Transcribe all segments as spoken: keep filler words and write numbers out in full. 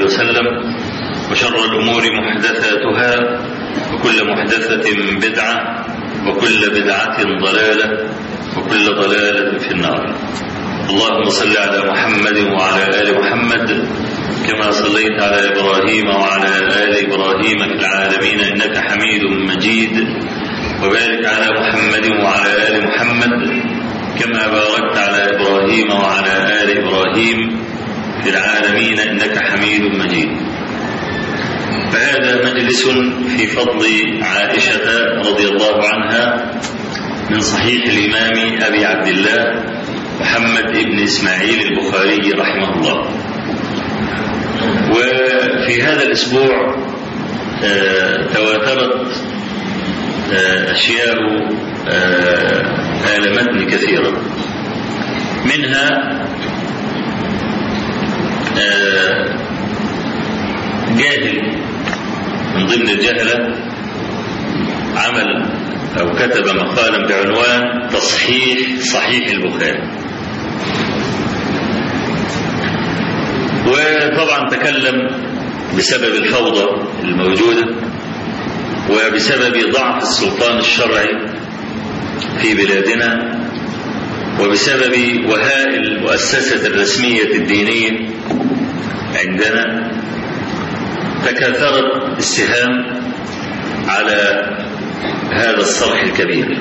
وسلم، وشر الأمور محدثاتها، وكل محدثة بدعة، وكل بدعة ضلالة، وكل ضلالة في النار. اللهم صل على محمد وعلى آل محمد كما صليت على إبراهيم وعلى آل إبراهيم في العالمين إنك حميد مجيد، وبارك على محمد وعلى آل محمد كما باركت على إبراهيم وعلى آل إبراهيم في العالمين إنك حميد مجيد. فهذا مجلس في فضل عائشة رضي الله عنها من صحيح الإمام أبي عبد الله محمد بن إسماعيل البخاري رحمه الله. وفي هذا الأسبوع آه تواترت آه أشياء آه آلمتني كثيرا، منها آه جاهل من ضمن الجهلة عمل أو كتب مقالا بعنوان تصحيح صحيح البخاري، وطبعا تكلم بسبب الفوضى الموجودة وبسبب ضعف السلطان الشرعي في بلادنا وبسبب وهاء المؤسسة الرسمية الدينية عندنا. تكاثرت السهام على هذا الصرح الكبير،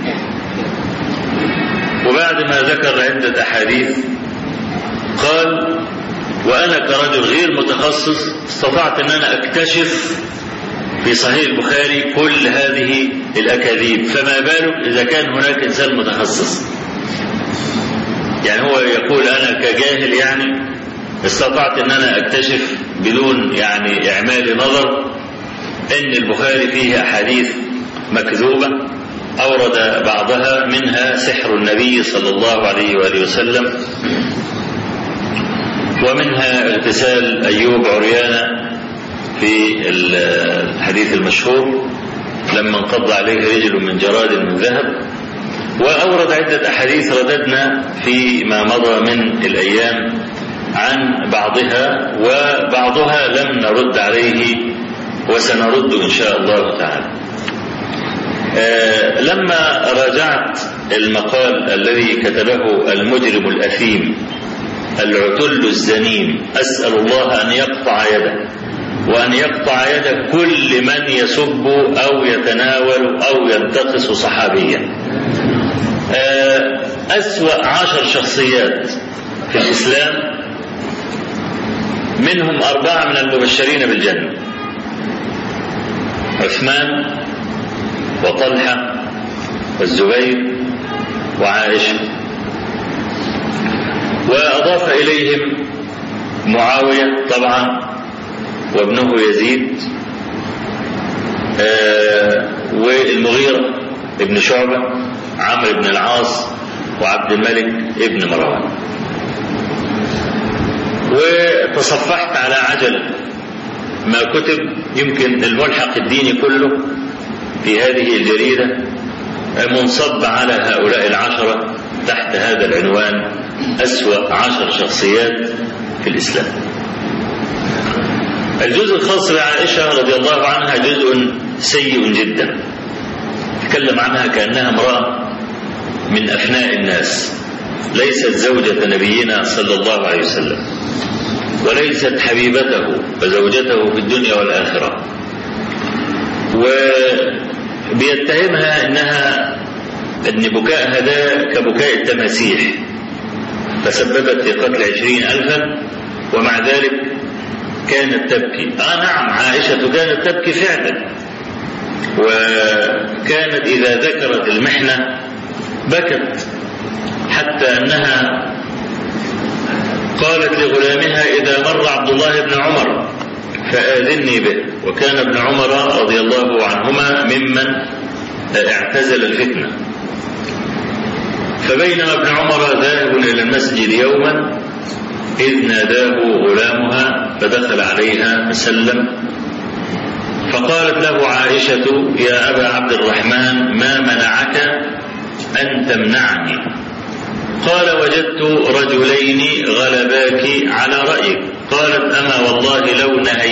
وبعد ما ذكر عدة أحاديث قال: وأنا كرجل غير متخصص استطعت أن أنا أكتشف في صحيح البخاري كل هذه الأكاذيب، فما بالك إذا كان هناك إنسان متخصص. يعني هو يقول أنا كجاهل يعني استطعت أن أنا أكتشف بدون يعني إعمال نظر أن البخاري فيه أحاديث مكذوبة أورد بعضها منها سحر النبي صلى الله عليه وآله وسلم، ومنها اغتسال أيوب عريانة في الحديث المشهور لما انقض عليه رجل من جراد من ذهب، وأورد عدة أحاديث رددنا فيما مضى من الأيام عن بعضها، وبعضها لم نرد عليه وسنرد إن شاء الله تعالى. آه لما راجعت المقال الذي كتبه المجرم الأثيم العتل الزنيم، أسأل الله أن يقطع يده وأن يقطع يد كل من يسب أو يتناول أو ينتقص صحابيا. آه أسوأ عشر شخصيات في الإسلام منهم أربعة من المبشرين بالجنة: عثمان وطلحة والزبير وعائشة، وأضاف إليهم معاوية طبعا وابنه يزيد آه والمغيرة ابن شعبة، عمرو بن العاص، وعبد الملك ابن مروان. وتصفحت على عجل ما كتب، يمكن الملحق الديني كله في هذه الجريدة منصب على هؤلاء العشرة تحت هذا العنوان: أسوأ عشر شخصيات في الإسلام. الجزء الخاص بعائشة رضي الله عنها جزء سيء جدا، تكلم عنها كأنها امرأة من أفناء الناس، ليست زوجة نبينا صلى الله عليه وسلم، وليست حبيبته وزوجته في الدنيا والآخرة، وبيتهمها أنها أن بكاءها ده كبكاء التماسيح، فسببت في قتل عشرين ألفا، ومع ذلك كانت تبكي. آه نعم، عائشة كانت تبكي فعلا، وكانت إذا ذكرت المحنة بكت، حتى أنها قالت لغلامها: إذا مر عبد الله بن عمر فآذني به. وكان ابن عمر رضي الله عنهما ممن اعتزل الفتنة. فبينما ابن عمر ذاهب إلى المسجد يوما إذ ناداه غلامها فدخل عليها فسلم، فقالت له عائشة: يا أبا عبد الرحمن ما منعك أن تمنعني؟ قال: وجدت رجلين غلباك على رأيك. قالت: أما والله لو نهيت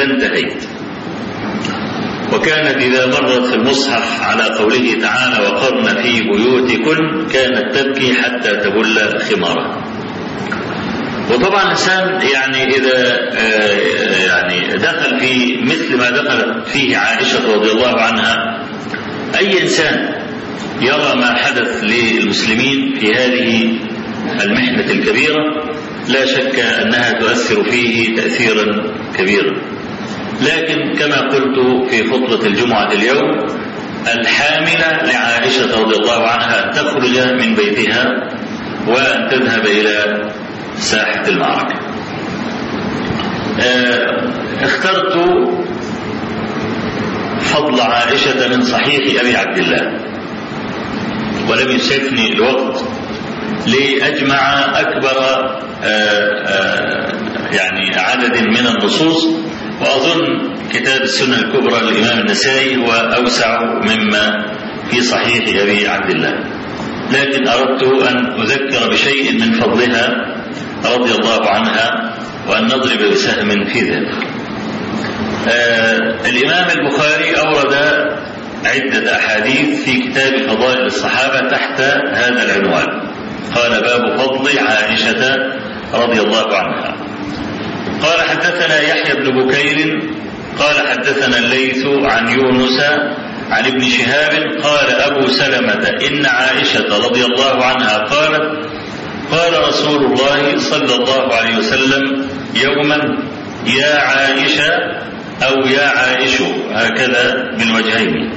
لانتهيت. وكانت إذا مرت في المصحف على قوله تعالى وقرن في بيوتكن كانت تبكي حتى تبل خمارها. وطبعا الإنسان يعني إذا يعني دخل في مثل ما دخلت فيه عائشة رضي الله عنها، أي إنسان يرى ما حدث للمسلمين في هذه المحنة الكبيرة لا شك أنها تؤثر فيه تأثيرا كبيرا. لكن كما قلت في خطبة الجمعة اليوم، الحاملة لعائشة رضي الله عنها أن تخرج من بيتها وأن تذهب إلى ساحة المعركة. اخترت فضل عائشة من صحيح أبي عبد الله، ولم يسعفني الوقت لأجمع أكبر يعني عدد من النصوص، وأظن كتاب السنة الكبرى للإمام النسائي هو أوسع مما في صحيح أبي عبد الله، لكن أردت أن أذكر بشيء من فضلها رضي الله عنها وأن نضرب بسهم في ذلك. آه الإمام البخاري أورد عدة أحاديث في كتاب فضائل الصحابة تحت هذا العنوان، قال باب فضل عائشة رضي الله عنها. قال حدثنا يحيى بن بكير قال حدثنا الليث عن يونس عن ابن شهاب قال أبو سلمة إن عائشة رضي الله عنها قالت قال رسول الله صلى الله عليه وسلم يوما يا عائشة أو يا عائش، هكذا من وجهين،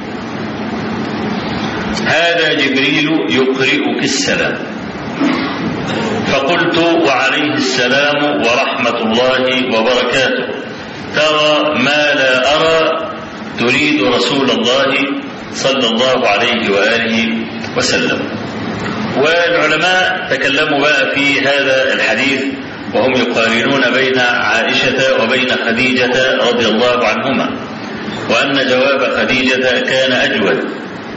هذا جبريل يقرئك السلام. فقلت وعليه السلام ورحمة الله وبركاته، ترى ما لا أرى تريد رسول الله صلى الله عليه وآله وسلم. والعلماء تكلموا بقى في هذا الحديث وهم يقارنون بين عائشة وبين خديجة رضي الله عنهما، وأن جواب خديجة كان أجود.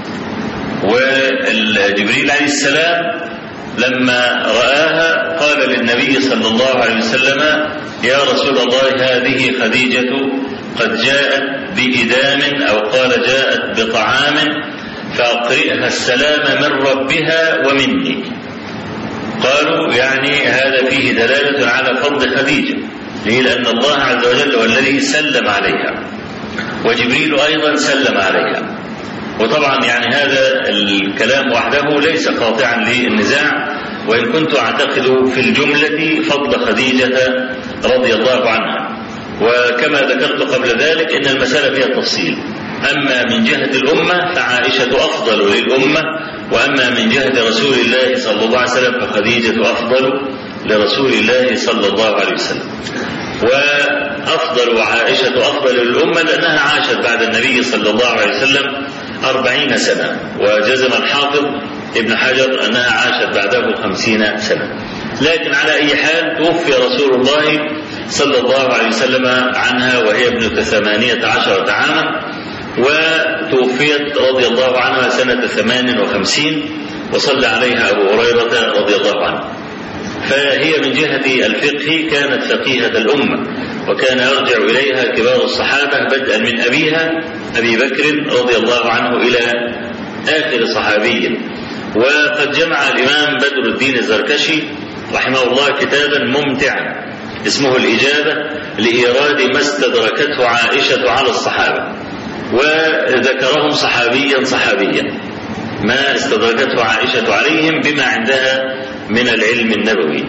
وجبريل عليه السلام لما رآها قال للنبي صلى الله عليه وسلم يا رسول الله هذه خديجة قد جاءت بإدام أو قال جاءت بطعام فأقرئها السلام من ربها ومني. قالوا يعني هذا فيه دلالة على فضل خديجة، ليه؟ لأن الله عز وجل هو الذي سلم عليها، وجبريل أيضا سلم عليها. وطبعا يعني هذا الكلام وحده ليس قاطعا للنزاع، وإن كنت أعتقد في الجملة فضل خديجة رضي الله عنها. وكما ذكرت قبل ذلك إن المسألة فيها تفصيل، أما من جهة الأمة فعائشة أفضل للأمة، وأما من جهة رسول الله صلى الله عليه وسلم فخديجة أفضل لرسول الله صلى الله عليه وسلم. وأفضل عائشة أفضل للأمة لأنها عاشت بعد النبي صلى الله عليه وسلم أربعين سنة، وجزم الحافظ ابن حجر أنها عاشت بعده خمسين سنة. لكن على أي حال توفي رسول الله صلى الله عليه وسلم عنها وهي ابنة ثمانية عشرة عاما، وتوفيت رضي الله عنها سنة ثمان وخمسين، وصلى عليها أبو هريرة رضي الله عنه. فهي من جهة الفقه كانت فقيهة الأمة، وكان يرجع إليها كبار الصحابة بدءا من أبيها أبي بكر رضي الله عنه إلى آخر صحابي. وقد جمع الإمام بدر الدين الزركشي رحمه الله كتابا ممتعا اسمه الإجابة لإيراد ما استدركته عائشة على الصحابة، وذكرهم صحابيا صحابيا ما استدركته عائشة عليهم بما عندها من العلم النبوي.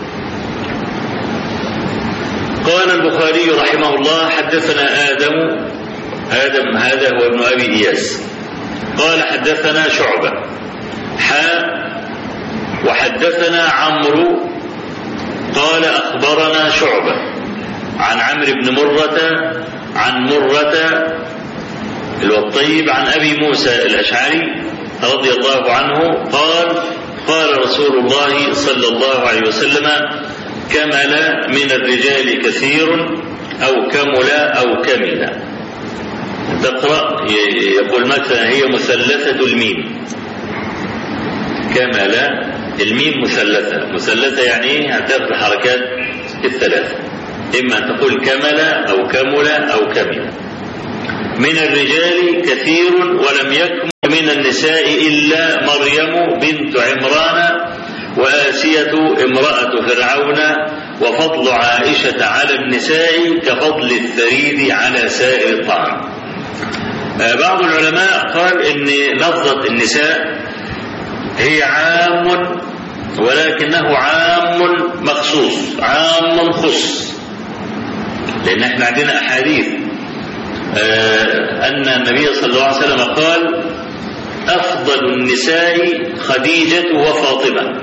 قال البخاري رحمه الله حدثنا آدم آدم هذا هو ابن أبي إياس قال حدثنا شعبة حاء وحدثنا عمرو قال أخبرنا شعبة عن عمرو بن مرة عن مرة الطيب عن أبي موسى الأشعري رضي الله عنه قال قال رسول الله صلى الله عليه وسلم كمل من الرجال كثير أو كمل أو كمل. تقرأ يقول مثلا هي مثلثة الميم، كمل الميم مثلثة، مثلثة يعني ايه؟ هتاخد الحركات الثلاثة. إما أن تقول كمل أو كمل أو كمل. من الرجال كثير ولم يكمل من النساء إلا مريم بنت عمران وآسية امرأة فرعون وفضل عائشة على النساء كفضل الثريد على سائر الطعام. بعض العلماء قال إن لفظة النساء هي عام ولكنه عام مخصوص، عام خص، لأن احنا عندنا أحاديث أن النبي صلى الله عليه وسلم قال أفضل النساء خديجة وفاطمة،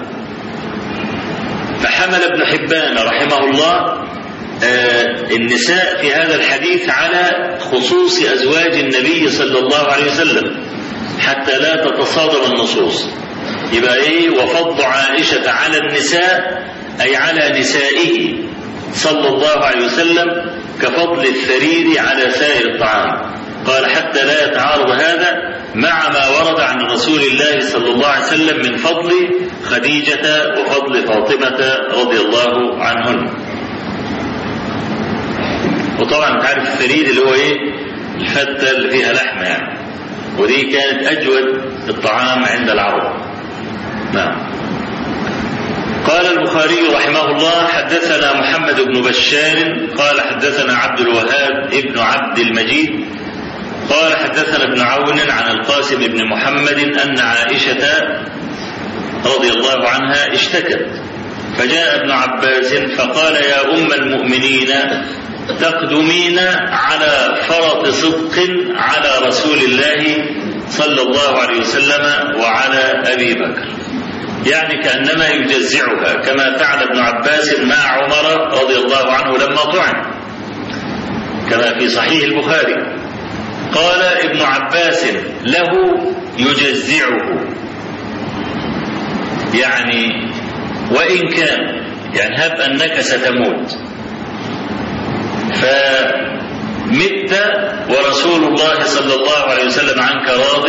فحمل ابن حبان رحمه الله النساء في هذا الحديث على خصوص أزواج النبي صلى الله عليه وسلم حتى لا تتصادم النصوص. يبقى إيه؟ وفضل عائشة على النساء أي على نسائه صلى الله عليه وسلم كفضل الثريد على سائر الطعام. قال حتى لا يتعارض هذا مع ما ورد عن رسول الله صلى الله عليه وسلم من فضل خديجة وفضل فاطمة رضي الله عنهن. وطبعا تعرف الثريد اللي هو ايه؟ الفتة اللي فيها لحمة يعني، ودي كانت أجود الطعام عند العرب. نعم. قال البخاري رحمه الله حدثنا محمد بن بشار قال حدثنا عبد الوهاب ابن عبد المجيد قال حدثنا ابن عون عن القاسم بن محمد أن عائشة رضي الله عنها اشتكت فجاء ابن عباس فقال يا أم المؤمنين تقدمين على فرط صدق على رسول الله صلى الله عليه وسلم وعلى أبي بكر، يعني كأنما يجزعها كما فعل ابن عباس مع عمر رضي الله عنه لما طعن كما في صحيح البخاري. قال ابن عباس له يجزعه، يعني وإن كان يعني هب أنك ستموت فمت ورسول الله صلى الله عليه وسلم عنك راض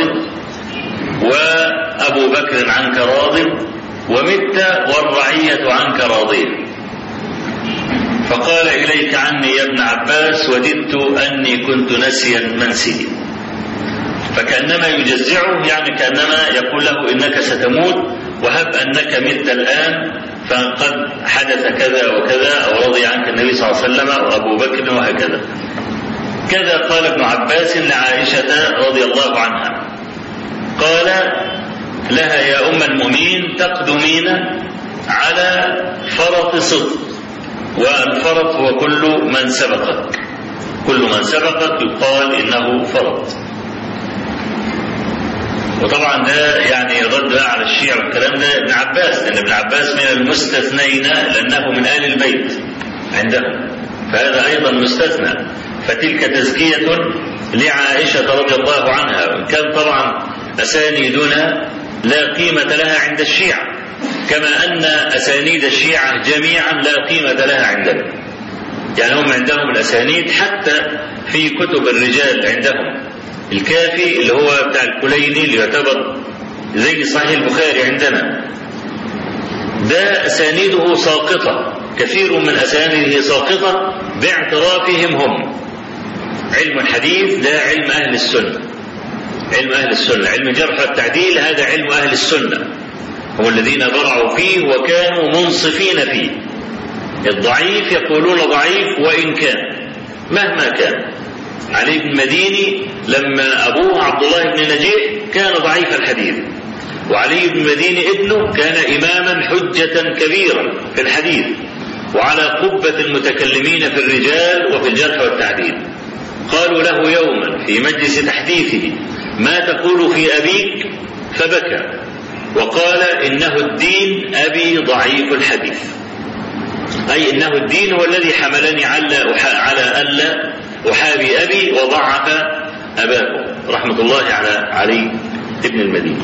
وأبو بكر عنك راض ومت والرعية عنك راضين، فقال إليك عني يا ابن عباس وددت أني كنت نسيا منسيا. فكأنما يجزعه يعني كأنما يقول له إنك ستموت وهب أنك مت الآن فقد حدث كذا وكذا أو رضي عنك النبي صلى الله عليه وسلم وأبو بكر وهكذا. كذا قال ابن عباس لعائشة رضي الله عنها قال لها يا أم المؤمنين تقدمين على فرط صدق، والفرط هو كل من سبقك، كل من سبقك يقال إنه فرط. وطبعا ده يعني رد على الشيعة والكلام ده ابن عباس، لأن ابن عباس من المستثنين لأنه من آل البيت عندهم، فهذا أيضا مستثنى. فتلك تزكية لعائشة رضي الله عنها، وإن كان طبعا أسانيدنا لا قيمة لها عند الشيعة كما أن أسانيد الشيعة جميعا لا قيمة لها عندنا. يعني هم عندهم الأسانيد حتى في كتب الرجال عندهم الكافي اللي هو بتاع الكليني اللي يعتبر زي صحيح البخاري عندنا، ده أسانيده ساقطة، كثير من أسانيده ساقطة باعترافهم هم. علم الحديث ده علم أهل السنة، علم أهل السنة، علم الجرح والتعديل هذا علم أهل السنة، هم الذين برعوا فيه وكانوا منصفين فيه. الضعيف يقولون ضعيف وإن كان مهما كان. علي بن المديني لما أبوه عبد الله بن نجيح كان ضعيف الحديث، وعلي بن المديني ابنه كان إماما حجة كبيرا في الحديث وعلى قبة المتكلمين في الرجال وفي الجرح والتعديل. قالوا له يوما في مجلس تحديثه ما تقول في أبيك؟ فبكى وقال إنه الدين أبي ضعيف الحديث، أي إنه الدين هو الذي حملني على ألا أحابي أبي وضعف أباه رحمة الله على علي بن المديني.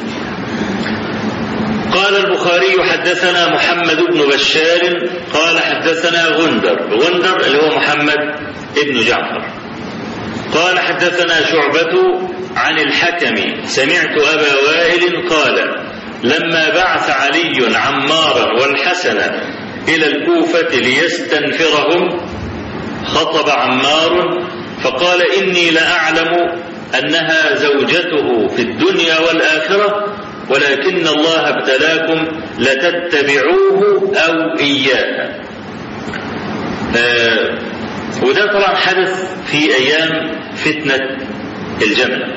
قال البخاري حدثنا محمد بن بشار قال حدثنا غندر، غندر اللي هو محمد بن جعفر قال حدثنا شعبة عن الحكم سمعت أبا وائل قال لما بعث علي عمارا والحسن إلى الكوفة ليستنفرهم خطب عمار فقال إني لأعلم أنها زوجته في الدنيا والآخرة ولكن الله ابتلاكم لتتبعوه أو إياها. آه وده طبعا حدث في أيام فتنة الجمل،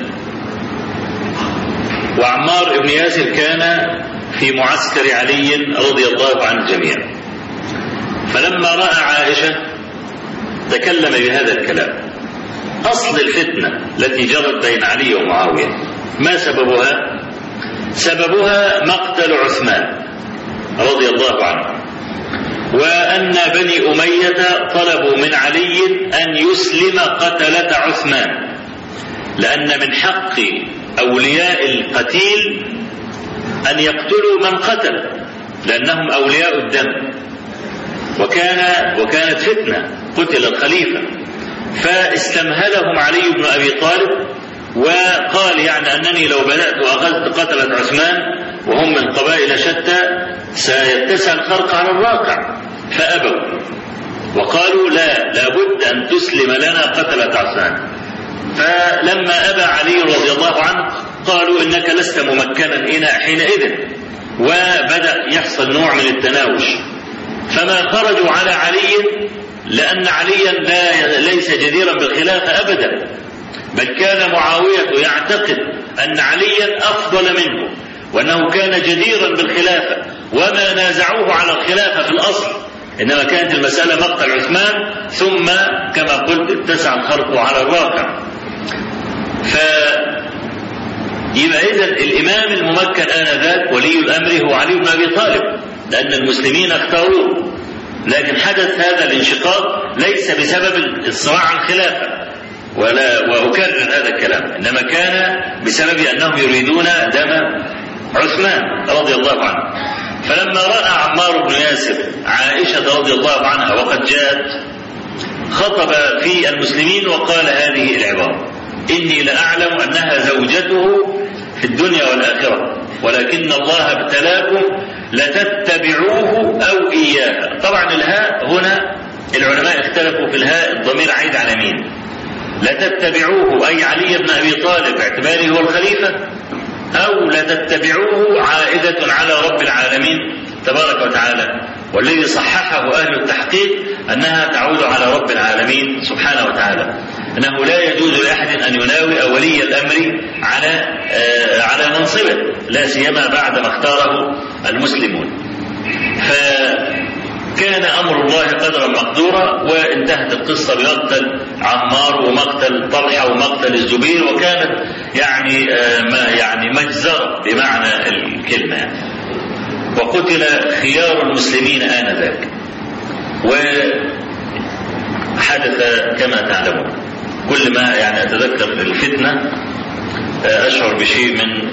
وعمار بن ياسر كان في معسكر علي رضي الله عن الجميع، فلما رأى عائشة تكلم بهذا الكلام. أصل الفتنة التي جرت بين علي ومعاوية ما سببها؟ سببها مقتل عثمان رضي الله عنه، وأن بني أمية طلبوا من علي أن يسلم قتلة عثمان، لأن من حق أولياء القتيل أن يقتلوا من قتل لأنهم أولياء الدم، وكان وكانت فتنة، قتل الخليفة، فاستمهلهم علي بن أبي طالب وقال يعني أنني لو بدأت وأخذت قتلة عثمان وهم من قبائل شتى سيتسع الخرق على الواقع، فأبوا وقالوا لا لابد أن تسلم لنا قتلة عثمان. فلما أبى علي رضي الله عنه قالوا إنك لست ممكنا حينئذ، وبدأ يحصل نوع من التناوش، فما خرجوا على علي لأن عليا لا ليس جديرا بالخلافة أبدا، بل كان معاوية يعتقد أن عليا أفضل منه وأنه كان جديرا بالخلافة، وما نازعوه على الخلافة في الأصل، إنما كانت المسألة مقتل عثمان ثم كما قلت اتسع الخرق على الواقع. فيبقى إذن الإمام الممكن آنذاك ولي الأمر هو علي بن أبي طالب، لأن المسلمين اختاروه، لكن حدث هذا الانشقاق ليس بسبب الصراع عن الخلافة، ولا وأكرر هذا الكلام، إنما كان بسبب أنهم يريدون دم عثمان رضي الله عنه. فلما رأى عمار بن ياسر عائشة رضي الله عنها وقد جاءت خطب في المسلمين وقال هذه العبارة: إني لأعلم أنها زوجته في الدنيا والآخرة ولكن الله ابتلاكم لتتبعوه أو إياها. طبعا الهاء هنا العلماء اختلفوا في الهاء، الضمير عيد على مين؟ لتتبعوه أي علي بن أبي طالب باعتباره هو الخليفة، أو لتتبعوه عائدة على رب العالمين تبارك وتعالى، والذي صححه أهل التحقيق أنها تعود على رب العالمين سبحانه وتعالى، أنه لا يجوز لأحد أن يناوئ ولي الأمر على آه على منصبه، لا سيما بعد ما اختاره المسلمون. فكان أمر الله قدرا مقدورا، وانتهت القصة بمقتل عمار ومقتل طلحة ومقتل الزبير، وكانت يعني آه ما يعني مجزرة بمعنى الكلمة، وقتل خيار المسلمين آنذاك. وحدث كما تعلمون، كل ما يعني أتذكر الفتنة أشعر بشيء من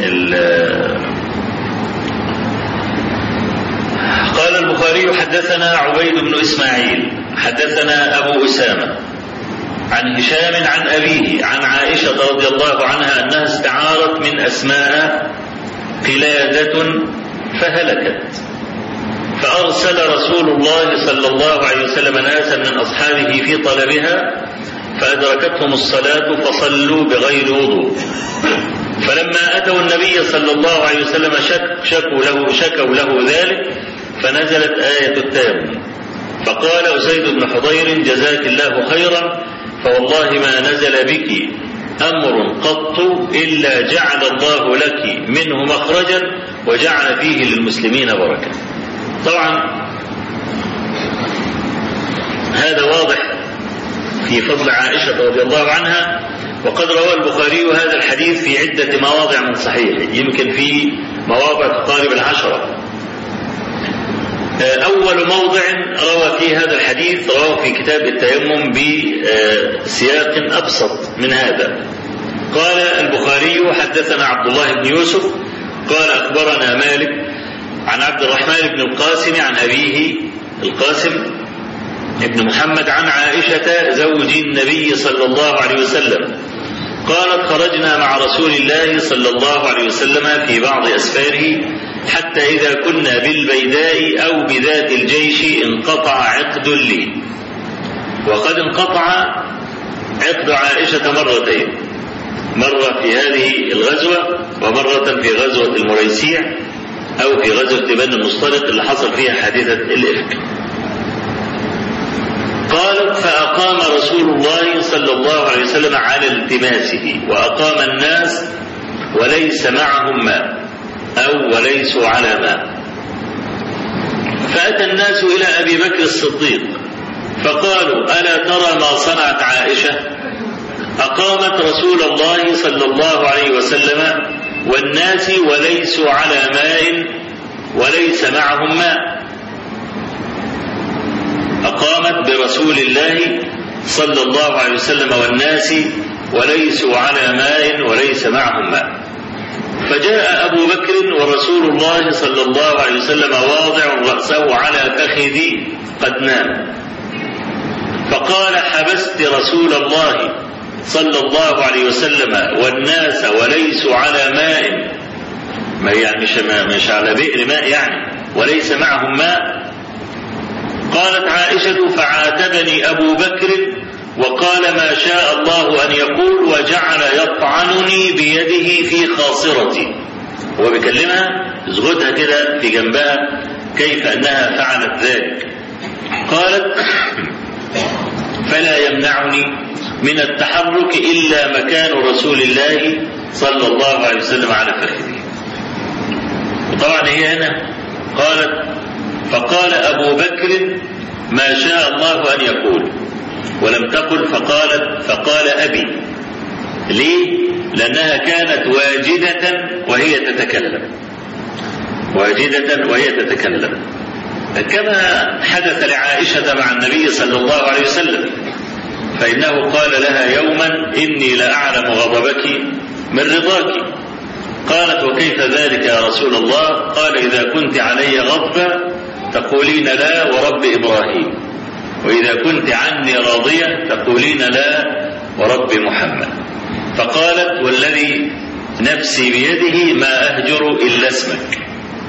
قال البخاري: حدثنا عبيد بن إسماعيل حدثنا أبو أسامة عن هشام عن أبيه عن عائشة رضي الله عنها أنها استعارت من أسماء قلادة فهلكت، فأرسل رسول الله صلى الله عليه وسلم ناسا من أصحابه في طلبها، فأدركتهم الصلاة فصلوا بغير وضوء، فلما أتوا النبي صلى الله عليه وسلم شك شكوا له شكوا له ذلك، فنزلت آية التيمم، فقال أسيد بن حضير: جزاك الله خيرا، فوالله ما نزل بك أمر قط إلا جعل الله لك منه مخرجا وجعل فيه للمسلمين بركة. طبعا هذا واضح في فضل عائشة رضي الله عنها، وقد روى البخاري هذا الحديث في عدة مواضع من صحيحه، يمكن في مواضع تقارب العشرة. أول موضع روى فيه هذا الحديث روى في كتاب التيمم بسياق أبسط من هذا. قال البخاري: حدثنا عبد الله بن يوسف قال أخبرنا مالك عن عبد الرحمن بن القاسم عن أبيه القاسم ابن محمد عن عائشة زوج النبي صلى الله عليه وسلم قالت: خرجنا مع رسول الله صلى الله عليه وسلم في بعض أسفاره حتى إذا كنا بالبيداء أو بذات الجيش انقطع عقد لي، وقد انقطع عقد عائشة مرتين، مرة في هذه الغزوة ومرة في غزوة المريسيع أو في غزوة بني المصطلق اللي حصل فيها حادثة الإفك. قالت فأقام رسول الله صلى الله عليه وسلم على التماسه وأقام الناس وليس معهم ماء أو وليسوا على ماء. فأتى الناس إلى أبي بكر الصديق فقالوا ألا ترى ما صنعت عائشة؟ أقامت رسول الله صلى الله عليه وسلم والناس وليسوا على ماء وليس معهم ماء. أقامت برسول الله صلى الله عليه وسلم والناس وليسوا على ماء وليس معهم ماء. فجاء أبو بكر ورسول الله صلى الله عليه وسلم واضع رأسه على فخذي قد نام، فقال حبست رسول الله صلى الله عليه وسلم والناس وليسوا على ماء، ما يعني مش, مش على بئر ماء يعني، وليس معهم ماء. قالت عائشة فعاتبني أبو بكر وقال ما شاء الله أن يقول وجعل يطعنني بيده في خاصرتي. هو بيكلمها زغدها كده في جنبها كيف أنها فعلت ذلك. قالت فلا يمنعني من التحرك إلا مكان رسول الله صلى الله عليه وسلم على فخذه. وطبعا هي هنا قالت فقال أبو بكر ما شاء الله أن يقول، ولم تقل فقالت فقال أبي. ليه؟ لأنها كانت واجدة وهي تتكلم، واجدة وهي تتكلم، كما حدث لعائشة مع النبي صلى الله عليه وسلم، فإنه قال لها يوما إني لأعلم غضبك من رضاك. قالت وكيف ذلك يا رسول الله؟ قال إذا كنت علي غضبة تقولين لا ورب إبراهيم، وإذا كنت عني راضية تقولين لا ورب محمد. فقالت والذي نفسي بيده ما أهجر إلا اسمك،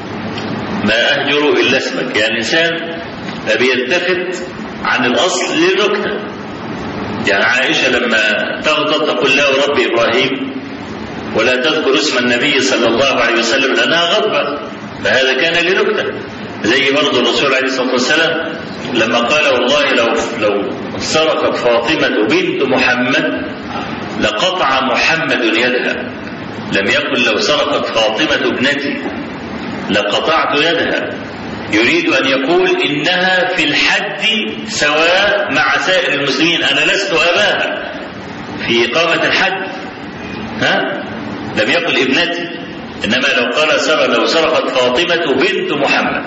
ما أهجر إلا اسمك. يعني الإنسان بيلتفت عن الأصل للنكتة. يعني عائشة لما تغضب تقول لا ورب إبراهيم ولا تذكر اسم النبي صلى الله عليه وسلم لأنها غضبة، فهذا كان لنكتة. زي برضه الرسول عليه الصلاة والسلام لما قال والله لو لو سرقت فاطمة بنت محمد لقطع محمد يدها، لم يقل لو سرقت فاطمة ابنتي لقطعت يدها. يريد أن يقول إنها في الحد سواء مع سائر المسلمين، أنا لست أباها في إقامة الحد، ها؟ لم يقل ابنتي، إنما لو قال سر لو سرقت فاطمة بنت محمد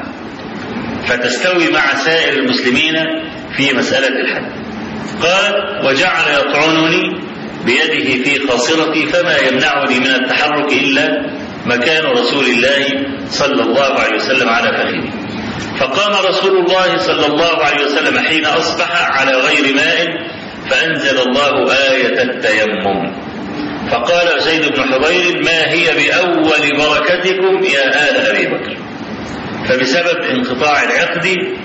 فتستوي مع سائر المسلمين في مسألة الحد. قال وجعل يطعنني بيده في خاصرتي فما يمنعني من التحرك إلا مكان رسول الله صلى الله عليه وسلم على فخذه. فقام رسول الله صلى الله عليه وسلم حين أصبح على غير ماء فأنزل الله آية التيمم. فقال زيد بن حضير ما هي بأول بركتكم يا آل أبي بكر. فبسبب انقطاع العقد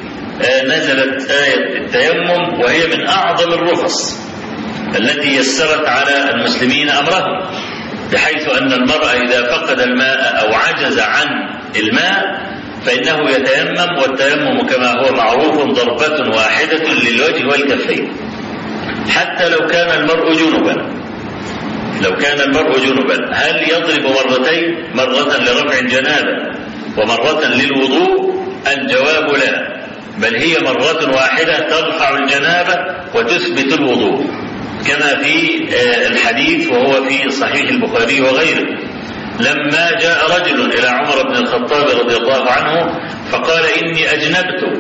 نزلت آية التيمم، وهي من أعظم الرخص التي يسرت على المسلمين أمرهم، بحيث أن المرء إذا فقد الماء أو عجز عن الماء فإنه يتيمم، والتيمم كما هو معروف ضربة واحدة للوجه والكفين. حتى لو كان المرء جنبا، لو كان المرء جنبا هل يضرب مرتين، مرة لرفع الجنابة ومرة للوضوء؟ الجواب لا، بل هي مرة واحدة ترفع الجنابة وتثبت الوضوء، كما في الحديث وهو في صحيح البخاري وغيره لما جاء رجل إلى عمر بن الخطاب رضي الله عنه فقال إني أجنبت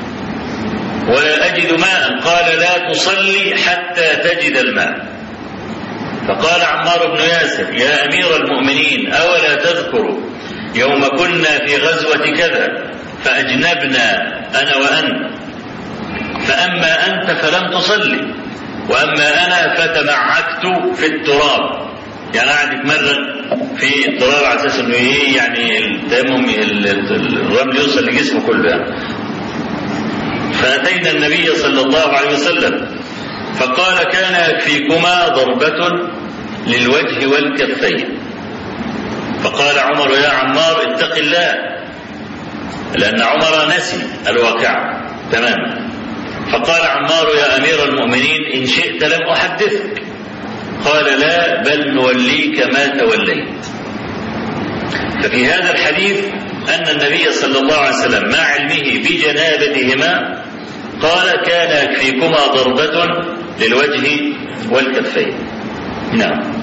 ولا أجد ماء، قال لا تصلي حتى تجد الماء. فقال عمار بن ياسر يا أمير المؤمنين أولا تذكر يوم كنا في غزوة كذا فأجنبنا أنا وأنت، فأما أنت فلم تصلي وأما أنا فتمعكت في التراب، يعني قاعد يتمرغ في التراب على أساس إنه إيه يعني التيمم الرمل يوصل لجسمه كله يعني. فأتينا النبي صلى الله عليه وسلم فقال كان يكفيكما ضربة للوجه والكفين. فقال عمر يا عمار اتق الله، لأن عمر نسي الواقع تماما. فقال عمار يا أمير المؤمنين إن شئت لم أحدثك. قال لا بل نوليك ما توليت. ففي هذا الحديث أن النبي صلى الله عليه وسلم مع علمه بجنابتهما قال كان يكفيكما ضربة للوجه والكفين. نعم.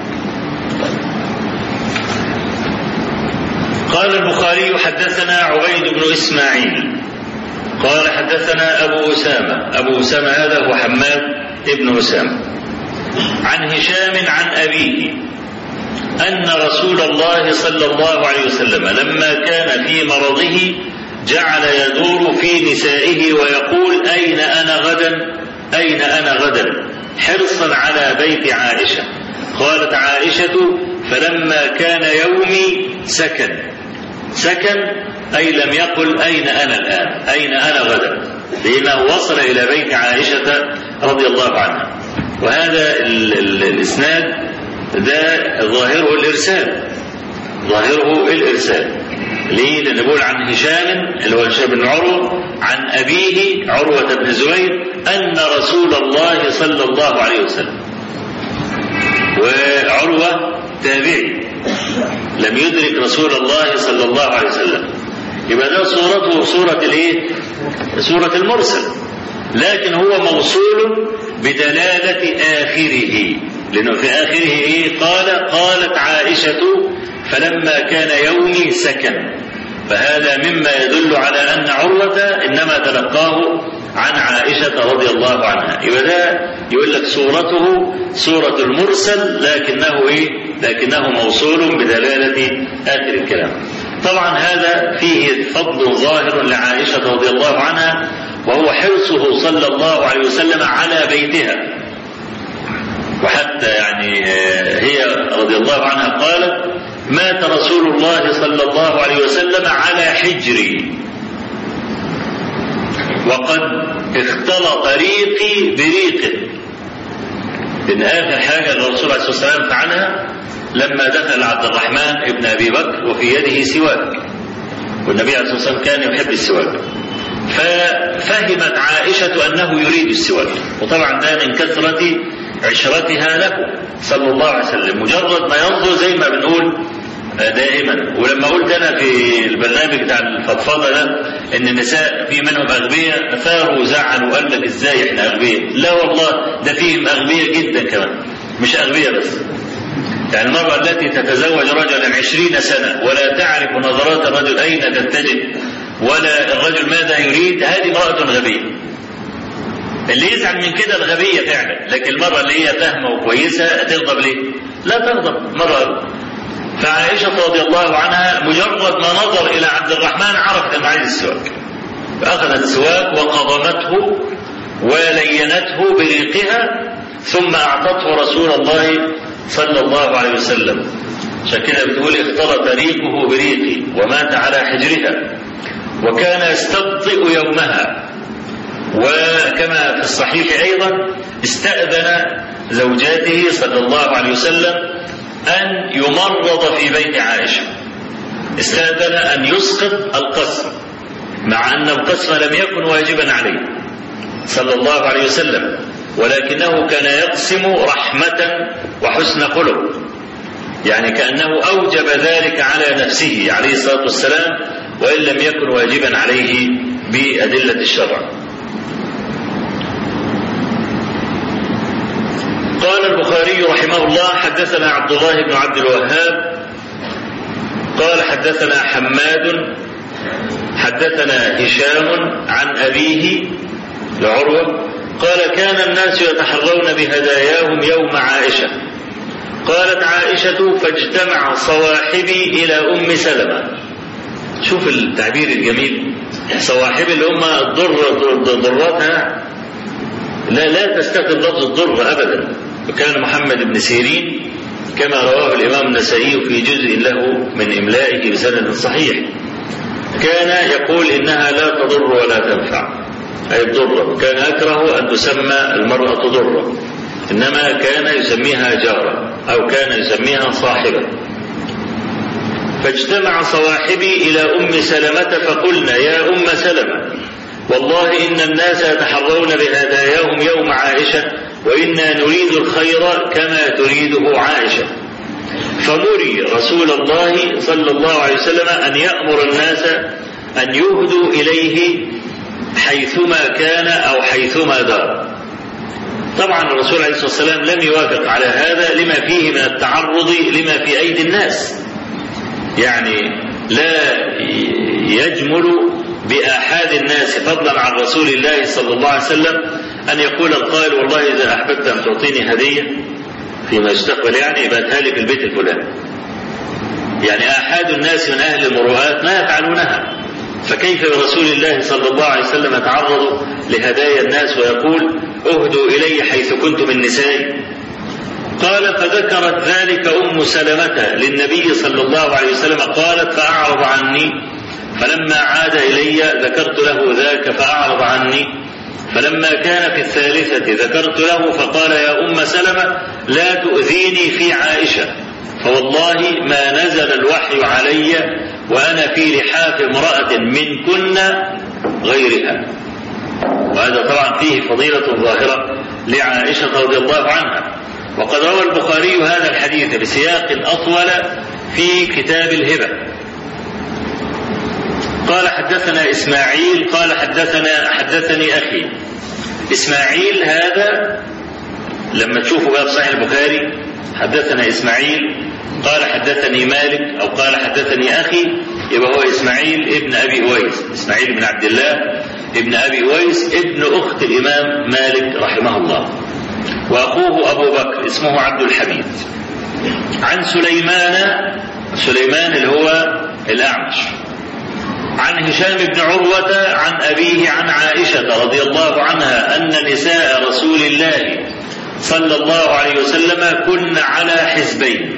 قال البخاري حدثنا عبيد بن إسماعيل قال حدثنا أبو أسامة. أبو أسامة هذا هو حماد بن أسامة عن هشام عن أبيه أن رسول الله صلى الله عليه وسلم لما كان في مرضه جعل يدور في نسائه ويقول أين أنا غدا أين أنا غدا حرصا على بيت عائشة. قالت عائشة فلما كان يومي سكن. سكن أي لم يقل أين أنا الآن أين أنا غدا، لأنه وصل إلى بيت عائشة رضي الله عنها. وهذا ال ال الإسناد ده ظاهره الإرسال ظاهره الإرسال ليه؟ لأن يقول عن هشام اللي هو هشام بن عروة عن أبيه عروة بن زبير أن رسول الله صلى الله عليه وسلم. وعروة تابعي لم يدرك رسول الله صلى الله عليه وسلم، يبقى ده صورته صورة الايه؟ صورة المرسل، لكن هو موصول بدلالة آخره، لأنه في آخره إيه؟ قال قالت عائشة فلما كان يومي سكن. فهذا مما يدل على أن عروة إنما تلقاه عن عائشة رضي الله عنها. يبقى ده يقول لك صورته صورة المرسل لكنه إيه؟ لكنه موصول بدلالة آخر الكلام. طبعا هذا فيه فضل ظاهر لعائشة رضي الله عنها، وهو حرصه صلى الله عليه وسلم على بيتها. وحتى يعني هي رضي الله عنها قالت مات رسول الله صلى الله عليه وسلم على حجري وقد اختلط ريقي بريقه. إن آخر حاجة الرسول عليه الصلاة والسلام فعلها لما دخل عبد الرحمن ابن أبي بكر وفي يده سواك، والنبي عليه الصلاة والسلام كان يحب السواك، ففهمت عائشة أنه يريد السواك. وطبعا ده من كثرة عشرتها له صلى الله عليه وسلم، مجرد ما ينظر زي ما بنقول دائما. ولما قلت أنا في البرنامج بتاع الفضفاضة ده إن النساء في منهم أغبياء ثاروا وزعلوا وقال لك إزاي إحنا أغبياء؟ لا والله ده فيهم أغبياء جدا كمان، مش أغبياء بس. يعني المرأة التي تتزوج رجلا عشرين سنة ولا تعرف نظرات الرجل أين تتجه ولا الرجل ماذا يريد، هذه امرأة غبية. اللي يزعل من كده الغبية فعلا، لكن المرأة اللي هي فاهمة وكويسة تغضب ليه؟ لا تغضب مرة. فعائشة رضي الله عنها مجرد ما نظر إلى عبد الرحمن عرفت أنه عايز السواك، فأخذت السواك وقضمته ولينته بريقها ثم أعطته رسول الله صلى الله عليه وسلم. عشان كده بتقول اختلط ريقه بريقي ومات على حجرها، وكان يستبطئ يومها. وكما في الصحيح أيضا استأذن زوجاته صلى الله عليه وسلم أن يمرض في بيت عائشة، استأذن أن يسقط القسم، مع أن القسم لم يكن واجبا عليه صلى الله عليه وسلم، ولكنه كان يقسم رحمة وحسن خلق، يعني كأنه أوجب ذلك على نفسه عليه الصلاة والسلام، وإن لم يكن واجبا عليه بأدلة الشرع. قال البخاري رحمه الله حدثنا عبد الله بن عبد الوهاب قال حدثنا حماد حدثنا هشام عن أبيه لعروة قال كان الناس يتحرون بهداياهم يوم عائشة. قالت عائشة فاجتمع صواحبي إلى أم سلمة. شوف التعبير الجميل، صواحبي اللي هم الضر ضراتها، لا لا تستخدم لفظ الضر أبدا. وكان محمد بن سيرين كما رواه الإمام النسائي في جزء له من إملائه بسند صحيح كان يقول إنها لا تضر ولا تنفع، أي الضرة، كان أكره أن تسمى المرأة ضرة، إنما كان يسميها جارة أو كان يسميها صاحبة. فاجتمع صواحبي إلى أم سلمة فقلنا يا أم سلمة والله إن الناس يتحرون بهداياهم يوم عائشة وإنا نريد الخير كما تريده عائشة، فمري رسول الله صلى الله عليه وسلم أن يأمر الناس أن يهدوا إليه حيثما كان أو حيثما دار. طبعا الرسول عليه الصلاة والسلام لم يوافق على هذا لما فيه من التعرض لما في أيدي الناس، يعني لا يجمل بآحاد الناس فضلا عن رسول الله صلى الله عليه وسلم أن يقول القائل والله إذا أحببت أن تعطيني هدية فيما يستقبل يعني يبقى لي في البيت الفلاني. يعني آحاد الناس من أهل المروءات ما يفعلونها، فكيف برسول الله صلى الله عليه وسلم يتعرض لهدايا الناس ويقول اهدوا إلي حيث كنت من نسائي؟ قال فذكرت ذلك أم سلمة للنبي صلى الله عليه وسلم قالت فأعرض عني، فلما عاد إلي ذكرت له ذاك فأعرض عني، فلما كان في الثالثة ذكرت له فقال يا أم سلمة لا تؤذيني في عائشة، فوالله ما نزل الوحي علي وأنا في لحاف امرأة منكن غيرها. وهذا طبعا فيه فضيلة ظاهرة لعائشة رضي الله عنها. وقد روى البخاري هذا الحديث بسياق أطول في كتاب الهبة. قال حدثنا إسماعيل قال حدثنا حدثني أخي. إسماعيل هذا لما تشوفوا بقى في صحيح البخاري حدثنا إسماعيل قال حدثني مالك أو قال حدثني أخي، يبقى هو إسماعيل ابن أبي أويس، إسماعيل بن عبد الله ابن أبي أويس ابن أخت الإمام مالك رحمه الله، وأخوه أبو بكر اسمه عبد الحميد. عن سليمان سليمان اللي هو الأعمش، عن هشام بن عروة عن أبيه عن عائشة رضي الله عنها أن نساء رسول الله صلى الله عليه وسلم كن على حزبين،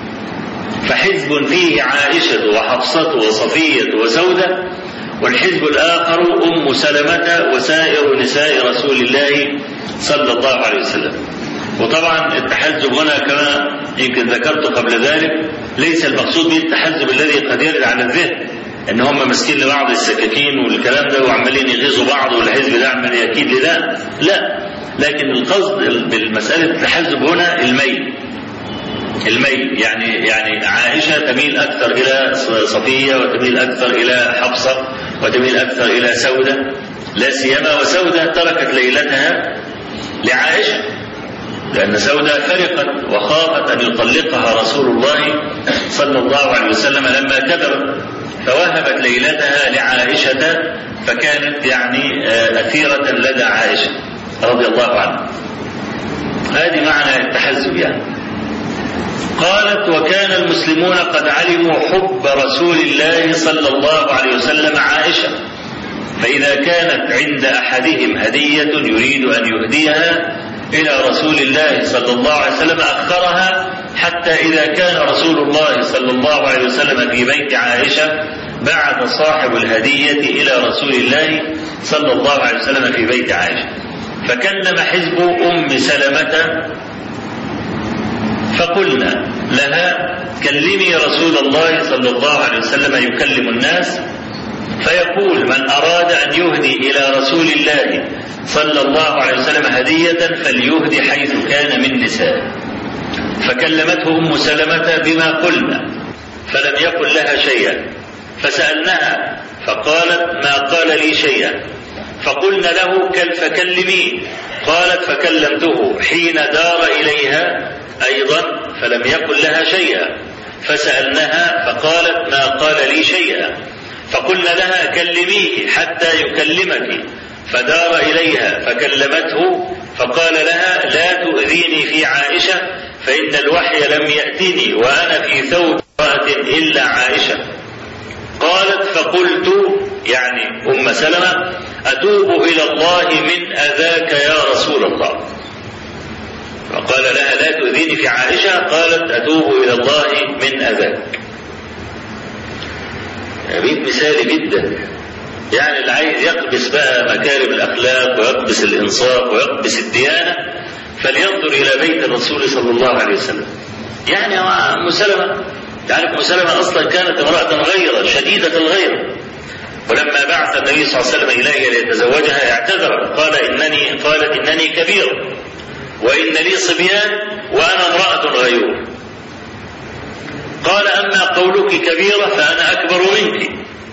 فحزب فيه عائشة وحفصة وصفية وسودة، والحزب الآخر أم سلمة وسائر نساء رسول الله صلى الله عليه وسلم. وطبعا التحزب هنا كما يمكن ذكرت قبل ذلك ليس المقصود به التحزب الذي قد يرد على الذهن ان هم ماسكين لبعض السكاكين والكلام ده وعمالين يغيظوا بعض والحزب ده عمال يكيد لده، لا، لكن القصد بالمسألة التحزب هنا الميل الميل يعني يعني عائشة تميل أكثر إلى صفية وتميل أكثر إلى حفصة وتميل أكثر إلى سودة، لا سيما وسودة تركت ليلتها لعائشة لأن سودة فرقت وخافت أن يطلقها رسول الله صلى الله عليه وسلم لما كبرت، فوهبت ليلتها لعائشة فكانت يعني أثيرة لدى عائشة رضي الله عنها. هذه معنى التحزب يعني. قالت وكان المسلمون قد علموا حب رسول الله صلى الله عليه وسلم عائشة، فإذا كانت عند أحدهم هدية يريد أن يهديها إلى رسول الله صلى الله عليه وسلم أخرها حتى إذا كان رسول الله صلى الله عليه وسلم في بيت عائشة بعث صاحب الهدية إلى رسول الله صلى الله عليه وسلم في بيت عائشة، فكلم حزب أم سلمة فقلنا لها كلمي رسول الله صلى الله عليه وسلم يكلم الناس، فيقول من أراد أن يهدي إلى رسول الله صلى الله عليه وسلم هدية فليهدي حيث كان من نساء. فكلمته أم سلمة بما قلنا فلم يقل لها شيئا، فسألناها فقالت ما قال لي شيئا، فقلنا له كل فكلميه، قالت فكلمته حين دار إليها أيضا فلم يقل لها شيئا، فسألناها فقالت ما قال لي شيئا، فقلنا لها كلميه حتى يكلمك، فدار إليها فكلمته فقال لها لا تؤذيني في عائشة فإن الوحي لم يأتني وأنا في ثوب امرأة إلا عائشة. قالت فقلت يعني أم سلمة أتوب إلى الله من أذاك يا رسول الله، فقال لها لا تؤذيني في عائشة، قالت أتوب إلى الله من أذاك. بيت مثالي جدا يعني اللي عايز يقبس بقى مكارم الأخلاق ويقبس الإنصاف ويقبس الديانة فلينظر إلى بيت الرسول صلى الله عليه وسلم. يعني أم سلمة، تعرف أم سلمة أصلا كانت امرأة غيرة شديدة الغيرة، ولما بعث النبي صلى الله عليه وسلم إليها ليتزوجها اعتذرت، قال إنني قالت إنني كبيرة وإن لي صبيان وأنا امرأة غيور. قال أما قولك كبيرة فأنا أكبر منك،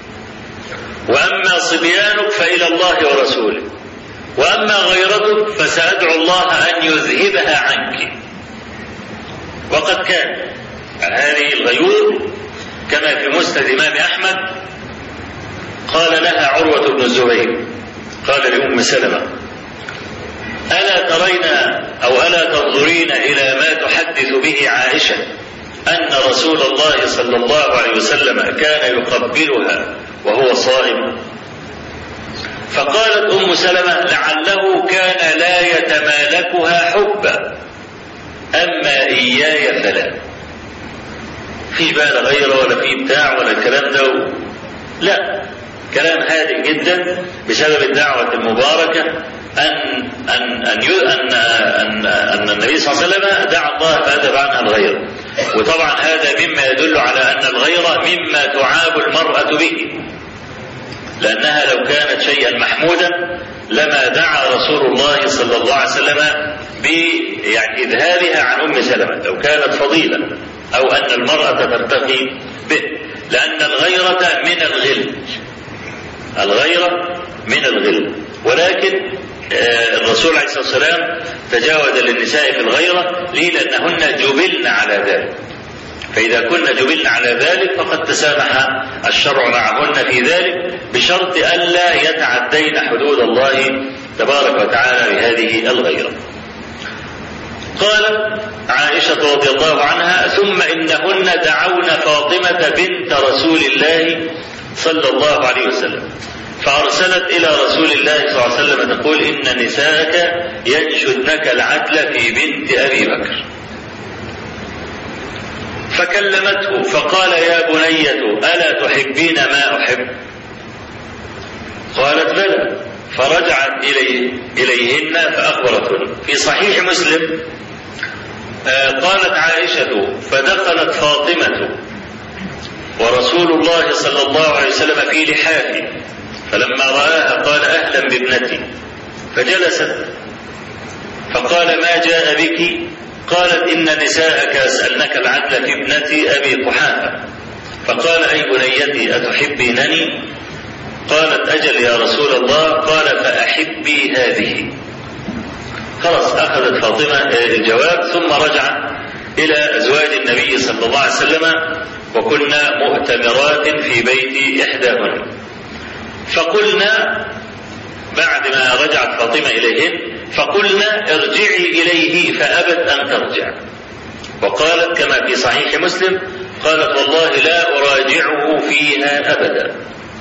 وأما صبيانك فإلى الله ورسوله، وأما غيرتك فسأدعو الله أن يذهبها عنك. وقد كان هذه الغيور كما في مسند الإمام أحمد قال لها عروة بن الزبير قال لأم سلمة ألا ترين أو ألا تنظرين إلى ما تحدث به عائشة أن رسول الله صلى الله عليه وسلم كان يقبلها وهو صائم؟ فقالت أم سلمة لعله كان لا يتمالكها حبا، أما إياي فلا. في بقى غيره ولا في بتاع ولا الكلام ده، لا، كلام هادئ جدا بسبب الدعوة المباركة أن أن أن أن أن, أن النبي صلى الله عليه وسلم دعا الله فأدب عنها الغيرة. وطبعا هذا مما يدل على أن الغيرة مما تعاب المرأة به، لأنها لو كانت شيئا محمودا لما دعا رسول الله صلى الله عليه وسلم ب يعني إذهابها عن أم سلمة لو كانت فضيلة، أو أن المرأة ترتقي به، لأن الغيرة من الغل، الغيرة من الغل. ولكن الرسول عليه الصلاة والسلام تجاوز للنساء في الغيرة ليه؟ لأنهن جبلن على ذلك، فإذا كن جبلن على ذلك فقد تسامح الشرع معهن في ذلك بشرط ألا يتعدين حدود الله تبارك وتعالى بهذه الغيرة. قالت عائشة رضي الله عنها ثم إنهن دعون فاطمة بنت رسول الله صلى الله عليه وسلم فأرسلت إلى رسول الله صلى الله عليه وسلم تقول إن نساءك ينشدنك العدل في بنت أبي بكر. فكلمته فقال يا بنية ألا تحبين ما أحب؟ قالت بلى. فرجعت إليه إليهن فأخبرتهن. في صحيح مسلم قالت عائشة فدخلت فاطمة ورسول الله صلى الله عليه وسلم في لحافه فلما رآها قال أهلا بابنتي، فجلست فقال ما جاء بك؟ قالت إن نساءك يسألنك العدل في ابنتي أبي قحافة. فقال أي بنيتي أتحبينني؟ قالت أجل يا رسول الله. قال فأحبي هذه. خلاص أخذت فاطمة الجواب ثم رجعت إلى أزواج النبي صلى الله عليه وسلم وكنا مؤتمرات في بيت إحداهن. فقلنا بعد ما رجعت فاطمة إليهن فقلنا ارجعي إليه فأبت أن ترجع. وقالت كما في صحيح مسلم قالت والله لا أراجعه فيها أبدا.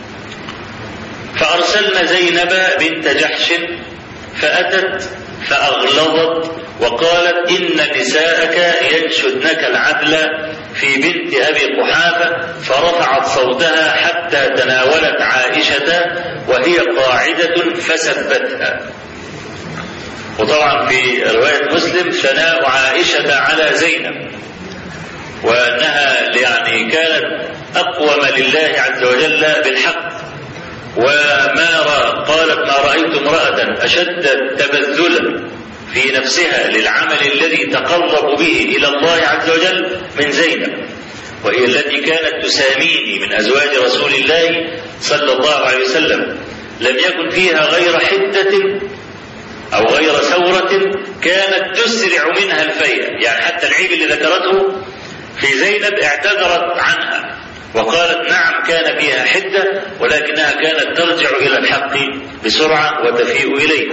فأرسلنا زينب بنت جحش فأتت فأغلظت وقالت إن نساءك ينشدنك العدل في بنت أبي قحافة، فرفعت صوتها حتى تناولت عائشة وهي قاعدة فسبتها. وطبعا في رواية مسلم ثناء عائشة على زينب وأنها يعني كانت أقوم لله عز وجل بالحق، وما رأى قالت ما رأيت امرأة أشد تبذلا في نفسها للعمل الذي تقرب به إلى الله عز وجل من زينب، وهي التي كانت تساميني من أزواج رسول الله صلى الله عليه وسلم. لم يكن فيها غير حدة أو غير ثورة كانت تسرع منها الفيئة، يعني حتى العيب اللي ذكرته في زينب اعتذرت عنها وقالت نعم كان فيها حدة ولكنها كانت ترجع إلى الحق بسرعة وتفيء إليه.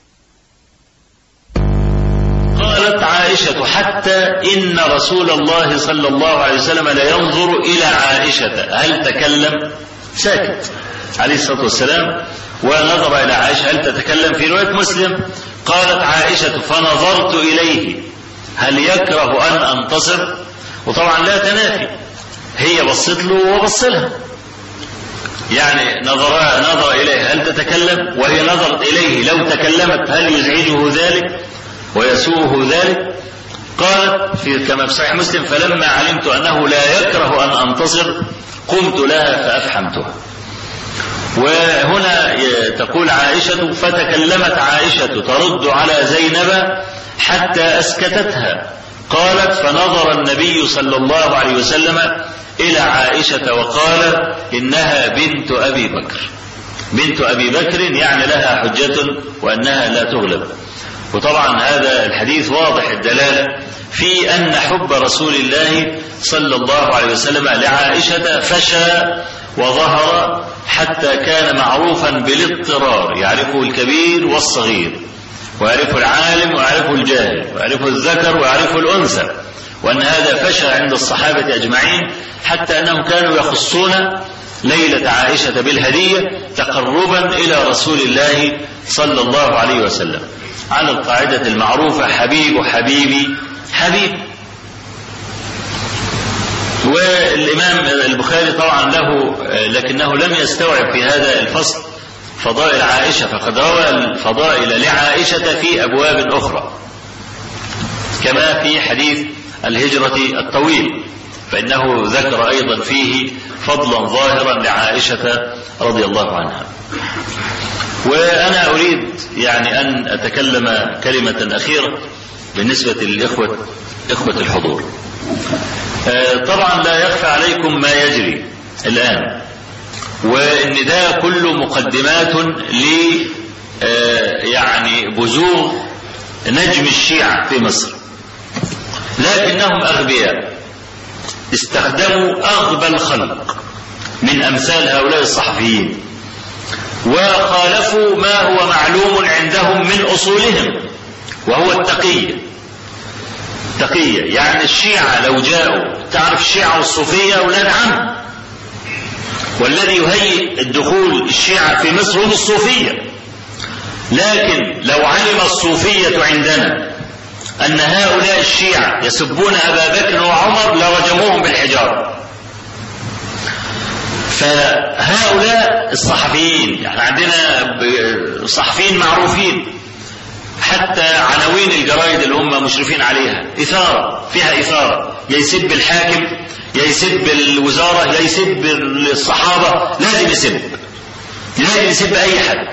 قالت عائشة حتى إن رسول الله صلى الله عليه وسلم لا ينظر إلى عائشة هل تكلم، ساكت عليه الصلاة والسلام، ونظر إلى عائشة هل تتكلم. في رواية مسلم قالت عائشة فنظرت إليه هل يكره أن أنتصر؟ وطبعا لا تنافي، هي بصت له وبص لها. يعني نظر نظر إليها هل تتكلم، وهي نظرت إليه لو تكلمت هل يزعجه ذلك ويسوءه ذلك؟ قالت في كما في صحيح مسلم: فلما علمت أنه لا يكره أن أنتصر قمت لها فأفحمتها. وهنا تقول عائشة: فتكلمت عائشة ترد على زينب حتى أسكتتها. قالت: فنظر النبي صلى الله عليه وسلم إلى عائشة وقال: إنها بنت أبي بكر. بنت أبي بكر يعني لها حجة وأنها لا تغلب. وطبعا هذا الحديث واضح الدلالة في أن حب رسول الله صلى الله عليه وسلم لعائشة فشى وظهر حتى كان معروفا بالاضطرار، يعرفه الكبير والصغير، ويعرفه العالم ويعرفه الجاهل، ويعرفه الذكر ويعرفه الأنثى، وأن هذا فشى عند الصحابة أجمعين حتى أنهم كانوا يخصون ليلة عائشة بالهدية تقربا إلى رسول الله صلى الله عليه وسلم على القاعدة المعروفة: حبيب حبيبي حبيب. والإمام البخاري طبعا له لكنه لم يستوعب في هذا الفصل فضائل عائشة، فقد روى الفضائل لعائشة في أبواب أخرى كما في حديث الهجرة الطويل، فإنه ذكر أيضا فيه فضلا ظاهرا لعائشة رضي الله عنها. وأنا أريد يعني أن أتكلم كلمة أخيرة بالنسبة للإخوة إخوة الحضور. طبعا لا يخفى عليكم ما يجري الآن، وإن ده كله مقدمات ل يعني بزوغ نجم الشيعة في مصر، لكنهم أغبياء استخدموا أغبى الخلق من أمثال هؤلاء الصحفيين، وخالفوا ما هو معلوم عندهم من أصولهم، وهو التقية. تقية يعني الشيعة لو جاءوا، تعرف الشيعة والصوفية أولاد عم، والذي يهيئ الدخول الشيعة في مصر هم الصوفية. لكن لو علم الصوفية عندنا أن هؤلاء الشيعة يسبون أبا بكر وعمر لرجموهم بالحجارة. فهؤلاء الصحفيين يعني عندنا صحفيين معروفين، حتى عناوين الجرائد اللي هم مشرفين عليها إثارة، فيها إثارة، يسب الحاكم، يسب الوزارة، يسب الصحابة، لازم يسب، لازم يسب أي حد.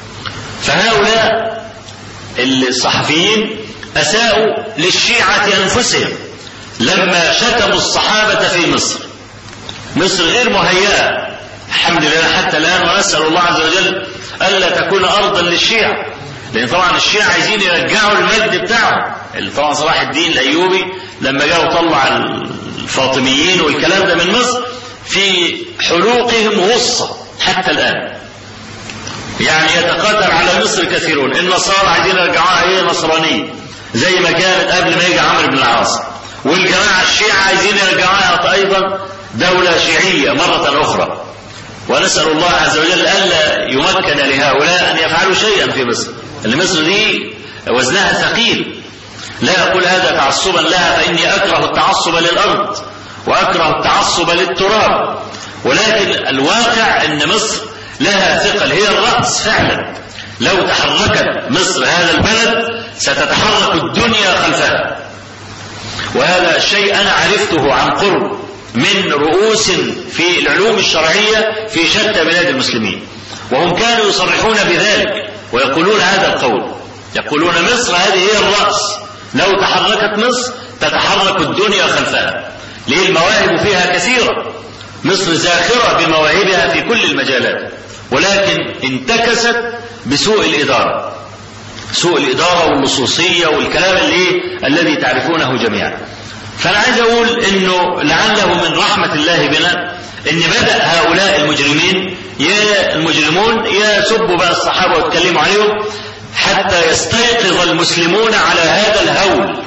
فهؤلاء الصحفيين أساءوا للشيعة أنفسهم لما شتموا الصحابة في مصر. مصر غير مهيئة الحمد لله حتى الآن، ونسأل الله عز وجل ألا تكون أرضا للشيعة، لأن طبعا الشيعة عايزين يرجعوا المجد بتاعهم. اللي طبعا صلاح الدين الأيوبي لما جاء وطلع الفاطميين والكلام ده من مصر في حلوقهم غصة حتى الآن، يعني يتقاتل على مصر كثيرون. النصارى عايزين يرجعوها ايه نصرانية زي ما كانت قبل ما يجي عمرو بن العاص، والجماعة الشيعة عايزين يرجعوها أيضا دولة شيعية مرة أخرى. ونسأل الله عز وجل ألا يمكن لهؤلاء أن يفعلوا شيئا في مصر، لأن مصر دي وزنها ثقيل. لا أقول هذا تعصبا لها، فإني أكره التعصب للأرض وأكره التعصب للتراب، ولكن الواقع أن مصر لها ثقل، هي الرأس فعلا. لو تحركت مصر هذا البلد ستتحرك الدنيا خلفها. وهذا الشيء أنا عرفته عن قرب من رؤوس في العلوم الشرعية في شتى بلاد المسلمين، وهم كانوا يصرحون بذلك ويقولون هذا القول، يقولون مصر هذه هي الرأس، لو تحركت مصر تتحرك الدنيا خلفها. ليه؟ المواهب فيها كثيرة، مصر زاخرة بمواهبها في كل المجالات، ولكن انتكست بسوء الإدارة، سوء الإدارة واللصوصية والكلام اللي الذي تعرفونه جميعا. فأنا عايز أقول إنه لعله من رحمة الله بنا إن بدأ هؤلاء المجرمين يا المجرمون يسبوا بقى الصحابة ويتكلموا عليهم حتى يستيقظ المسلمون على هذا الهول،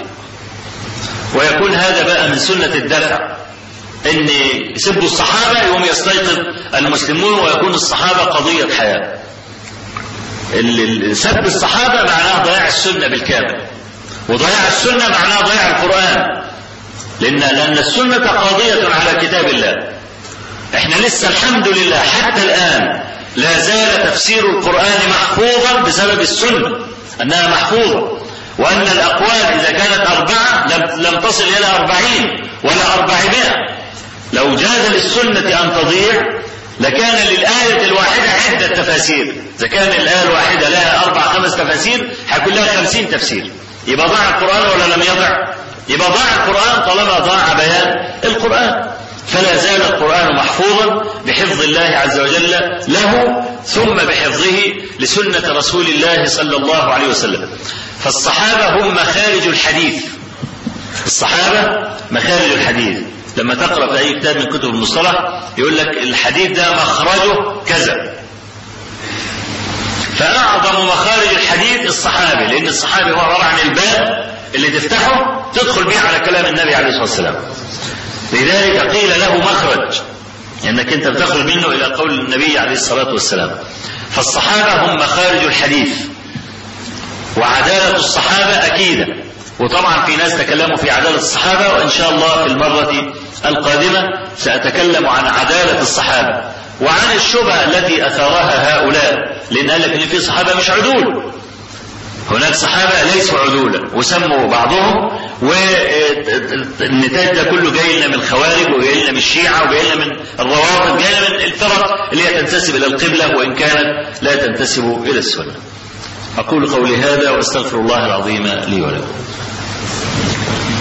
ويكون هذا بقى من سنة الدفع، إن يسبوا الصحابة يوم يستيقظ المسلمون ويكون الصحابة قضية حياة. سب الصحابة معناه ضياع السنة بالكامل، وضياع السنة معناه ضياع القرآن، لأن لأن السنة قاضية على كتاب الله، احنا لسه الحمد لله حتى الآن لا زال تفسير القرآن محفوظا بسبب السنة، أنها محفوظة، وأن الأقوال إذا كانت أربعة لم, لم تصل إلى أربعين ولا أربعمائة. لو جاز للسنة أن تضيع لكان للآية الواحدة عدة تفاسير. إذا كان الآية الواحدة لها أربع خمس تفاسير هيكون لها خمسين تفسير. يبقى ضاع القرآن ولا لم يضع؟ يبقى ضاع القرآن طالما ضاع بيان القرآن. فلا زال القرآن محفوظا بحفظ الله عز وجل له، ثم بحفظه لسنة رسول الله صلى الله عليه وسلم. فالصحابة هم مخارج الحديث. الصحابة مخارج الحديث. لما تقرأ في أي كتاب من كتب المصطلح يقول لك الحديث ده مخرجه كذا. فأعظم مخارج الحديث الصحابي، لأن الصحابي هو عبارة عن الباب اللي تفتحه تدخل به على كلام النبي عليه الصلاة والسلام. لذلك قيل له مخرج، لأنك يعني أنت بتخرج منه إلى قول النبي عليه الصلاة والسلام. فالصحابة هم مخارج الحديث، وعدالة الصحابة أكيدة. وطبعا في ناس تكلموا في عدالة الصحابة، وإن شاء الله في المرة القادمة سأتكلم عن عدالة الصحابة وعن الشبهة التي أثارها هؤلاء، لأن قال لك إن في صحابة مش عدول. هناك صحابة ليسوا عدولا وسموا بعضهم، والنتاج ده كله جاي لنا من الخوارج وجاي لنا من الشيعة وجاي لنا من الروافض، جاي لنا من الفرق اللي هي تنتسب إلى القبلة وإن كانت لا تنتسب إلى السنة. أقول قولي هذا وأستغفر الله العظيم لي ولكم.